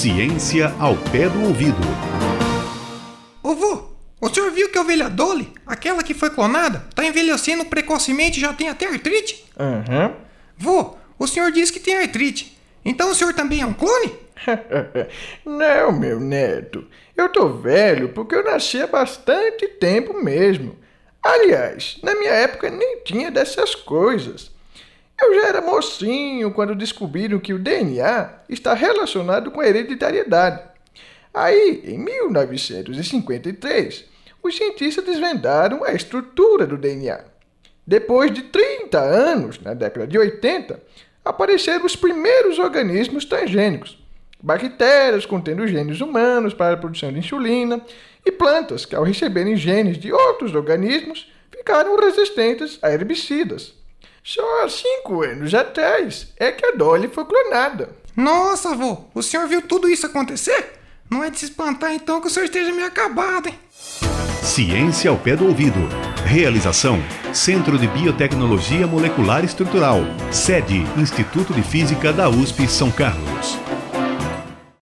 Ciência ao pé do ouvido. Ô vô, o senhor viu que a ovelha Dolly, aquela que foi clonada, tá envelhecendo precocemente e já tem até artrite? Aham. Vô, o senhor disse que tem artrite. Então o senhor também é um clone? Não, meu neto. Eu tô velho porque eu nasci há bastante tempo mesmo. Aliás, na minha época nem tinha dessas coisas. Eu já era mocinho quando descobriram que o DNA está relacionado com a hereditariedade. Aí, em 1953, os cientistas desvendaram a estrutura do DNA. Depois de 30 anos, na década de 80, apareceram os primeiros organismos transgênicos. Bactérias contendo genes humanos para a produção de insulina e plantas que, ao receberem genes de outros organismos, ficaram resistentes a herbicidas. Só há 5 anos atrás é que a Dolly foi clonada. Nossa, vô, o senhor viu tudo isso acontecer? Não é de se espantar então que o senhor esteja meio acabado, hein? Ciência ao pé do ouvido. Realização: Centro de Biotecnologia Molecular Estrutural. Sede: Instituto de Física da USP São Carlos.